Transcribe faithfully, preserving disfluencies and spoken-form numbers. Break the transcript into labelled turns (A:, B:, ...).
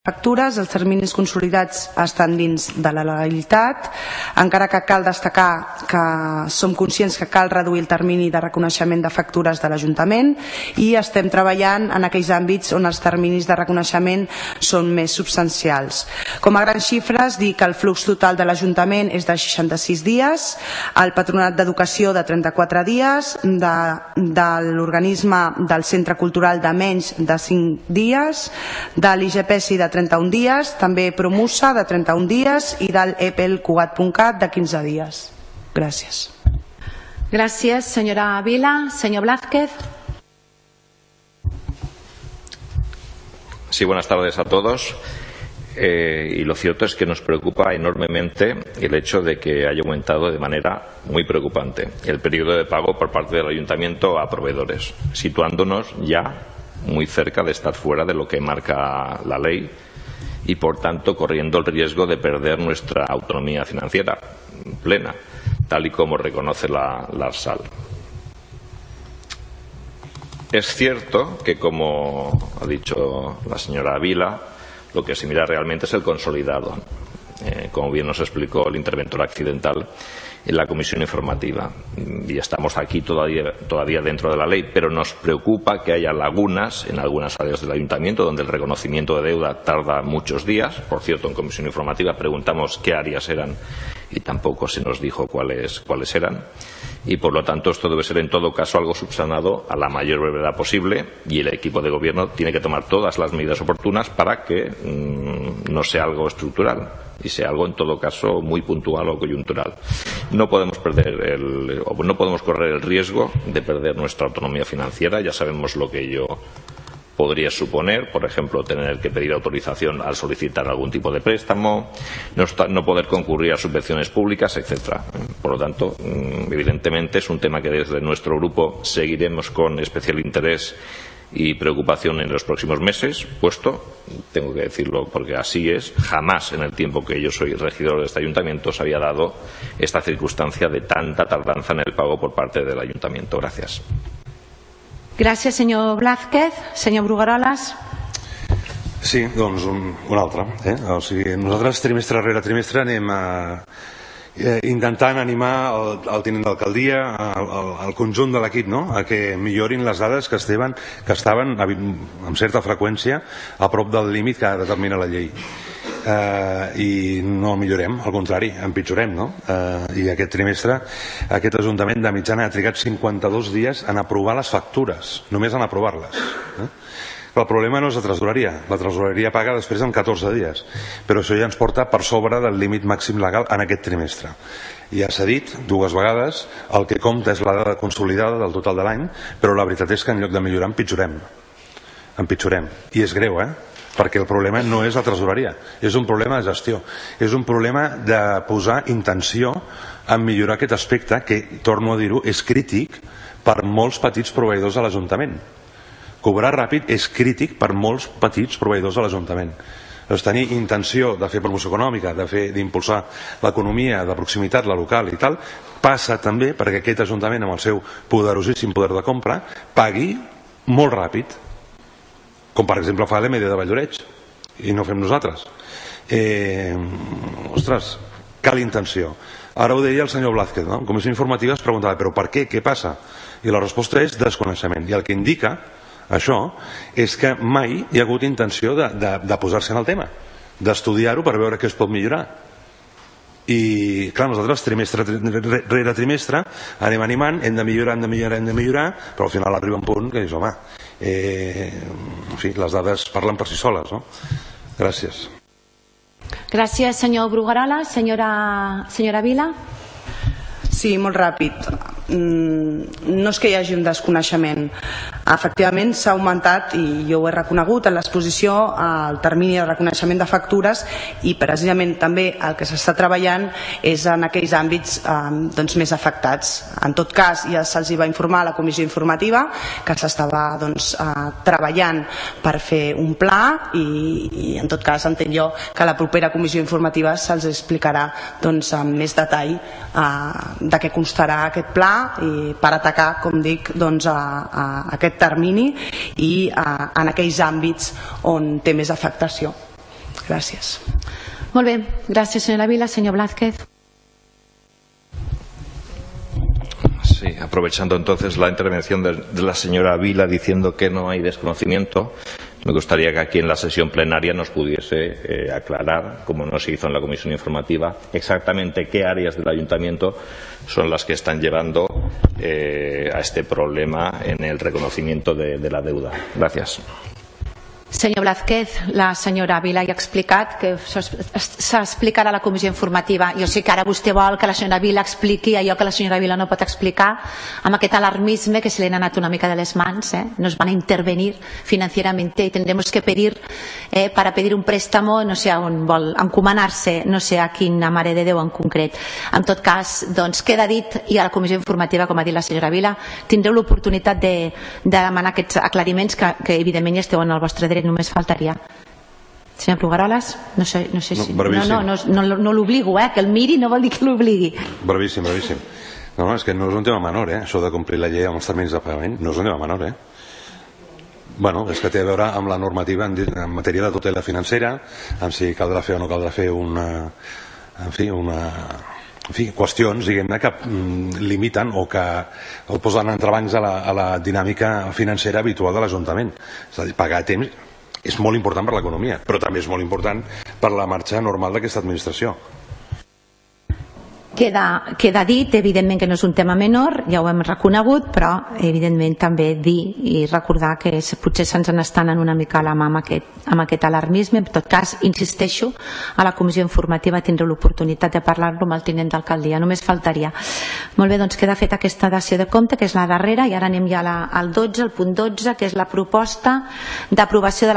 A: factures, els terminis consolidats estan dins de la legalitat, encara que cal destacar que som conscients que cal reduir el termini de reconeixement de factures de l'Ajuntament i estem treballant en aquells àmbits on els terminis de reconeixement són més substancials. Com a grans xifres, dir que el flux total de l'Ajuntament és de seixanta-sis dies, el Patronat d'Educació de trenta-quatre dies, de, de l'organisme del Centre Cultural de menys de cinc dies, de l'I G P S I de trenta-un dies, també Promusa de trenta-un dies i del E P E L Cugat punt cat de quinze dies. Gràcies.
B: Gràcies, senyora Vila. Senyor Blázquez.
C: Sí, buenas tardes a todos. Eh, y lo cierto es que nos preocupa enormemente el hecho de que haya aumentado de manera muy preocupante el periodo de pago por parte del Ayuntamiento a proveedores, situándonos ya muy cerca de estar fuera de lo que marca la ley y, por tanto, corriendo el riesgo de perder nuestra autonomía financiera plena, tal y como reconoce la, la ARSAL. Es cierto que, como ha dicho la señora Vila, lo que se mira realmente es el consolidado, eh, como bien nos explicó el interventor accidental en la comisión informativa, y estamos aquí todavía, todavía dentro de la ley, pero nos preocupa que haya lagunas en algunas áreas del ayuntamiento donde el reconocimiento de deuda tarda muchos días. Por cierto, en comisión informativa preguntamos qué áreas eran y tampoco se nos dijo cuáles, cuáles eran, y por lo tanto esto debe ser en todo caso algo subsanado a la mayor brevedad posible, y el equipo de gobierno tiene que tomar todas las medidas oportunas para que mmm, no sea algo estructural y sea algo en todo caso muy puntual o coyuntural. No podemos perder el, o no podemos correr el riesgo de perder nuestra autonomía financiera. Ya sabemos lo que ello podría suponer, por ejemplo, tener que pedir autorización al solicitar algún tipo de préstamo, no, está, no poder concurrir a subvenciones públicas, etcétera. Por lo tanto, evidentemente es un tema que desde nuestro grupo seguiremos con especial interés y preocupación en los próximos meses, puesto, tengo que decirlo porque así es, jamás en el tiempo que yo soy regidor de este ayuntamiento se había dado esta circunstancia de tanta tardanza en el pago por parte del ayuntamiento. Gracias.
B: Gràcies, senyor Blázquez. Senyor Brugueroles.
D: Sí, doncs un, un altre. Eh? O sigui, nosaltres trimestre rere trimestre anem a, eh, intentant animar el, el tinent d'alcaldia, el, el, el conjunt de l'equip, no?, a que millorin les dades que estaven, que estaven amb certa freqüència a prop del límit que determina la llei. Uh, i no millorem, al contrari, empitjorem, no? Uh, i aquest trimestre aquest Ajuntament de mitjana ha trigat cinquanta-dos dies en aprovar les factures, només en aprovar-les. eh? El problema no és la tresoreria, la tresoreria paga després en catorze dies, però això ja ens porta per sobre del límit màxim legal en aquest trimestre. Ja s'ha dit dues vegades, el que compta és la dada consolidada del total de l'any, però la veritat és que en lloc de millorar empitjorem, empitjorem, i és greu, eh? Perquè el problema no és la tresoreria, és un problema de gestió, és un problema de posar intenció en millorar aquest aspecte que, torno a dir-ho, és crític per molts petits proveïdors de l'Ajuntament. Cobrar ràpid és crític per molts petits proveïdors de l'Ajuntament. Doncs tenir intenció de fer promoció econòmica, de fer d'impulsar l'economia de proximitat, la local i tal, passa també perquè aquest Ajuntament, amb el seu poderosíssim poder de compra, pagui molt ràpid, com per exemple fa l'E M D de Valldoreix, i no fem nosaltres. Eh, ostres, cal intenció. Ara ho deia el senyor Blázquez, no? En comissió informativa es preguntava, però per què? Què passa? I la resposta és desconeixement. I el que indica això és que mai hi ha hagut intenció de, de, de posar-se en el tema, d'estudiar-ho per veure què es pot millorar. I clar, nosaltres trimestre rere trimestre anem animant, hem de millorar, hem de millorar, hem de millorar, però al final arriba un punt que dius, home, eh, en fi, les dades parlen per si soles, no? Gràcies.
B: Gràcies, senyor Brugueroles. Senyora, senyora Vila.
A: Sí, molt ràpid. No és que hi hagi un desconeixement. Efectivament s'ha augmentat, i jo ho he reconegut en l'exposició, el termini de reconeixement de factures, i precisament també el que s'està treballant és en aquells àmbits eh, doncs, més afectats. En tot cas, ja se'ls va informar a la comissió informativa que s'estava doncs, eh, treballant per fer un pla, i, i en tot cas entenc jo que a la propera comissió informativa se'ls explicarà doncs, amb més detall eh, de què constarà aquest pla, i per atacar, com dic, doncs, a, a aquest termini i a, en aquells àmbits on té més afectació. Gràcies.
B: Molt bé, gràcies senyora Vila. Senyor Blázquez.
C: Sí, aprovechando entonces la intervención de, de la señora Vila diciendo que no hay desconocimiento, me gustaría que aquí en la sesión plenaria nos pudiese eh, aclarar, como no se hizo en la comisión informativa, exactamente qué áreas del ayuntamiento son las que están llevando eh, a este problema en el reconocimiento de, de la deuda. Gracias.
B: Senyor Blázquez, la senyora Vila ja ha explicat que s'explicarà a la comissió informativa. Jo sé que ara vostè vol que la senyora Vila expliqui allò que la senyora Vila no pot explicar, amb aquest alarmisme que se li ha anat una mica de les mans. Eh? Nos van a intervenir financieramente y tendremos que pedir, eh, para pedir un préstamo, no sé a on vol encomanar-se, no sé a quina Mare de Déu en concret. En tot cas, doncs, queda dit, i a la comissió informativa, com ha dit la senyora Vila, tindreu l'oportunitat de, de demanar aquests aclariments que, que evidentment ja esteu en el vostre dret, només faltaria. Senyor Brugaroles, no sé, no sé si... No, no, no, no, no l'obligo, eh? Que el miri no vol dir que l'obligui.
D: Brevíssim, brevíssim. No, no, és que no és un tema menor, eh? Això de complir la llei amb els terminis de pagament, no és un tema menor, eh? Bueno, és que té a veure amb la normativa en, en matèria de tutela financera, amb si caldrà fer o no caldrà fer una... En fi, una... En fi, qüestions, diguem-ne, que mm, limiten o que o posen entrebancs a la, a la dinàmica financera habitual de l'Ajuntament. És a dir, pagar a temps és molt important per l'economia, però també és molt important per la marxa normal d'aquesta administració.
B: Queda, queda dit, evidentment que no és un tema menor, ja ho hem reconegut, però evidentment també dir i recordar que potser se'ns n'estan en una mica la mà amb aquest, amb aquest alarmisme. En tot cas, insisteixo, a la comissió informativa tindreu l'oportunitat de parlar-lo amb el tinent d'alcaldia, només faltaria. Molt bé, doncs queda feta aquesta dació de compte, que és la darrera, i ara anem ja la, al dotze, el punt dotze, que és la proposta d'aprovació de la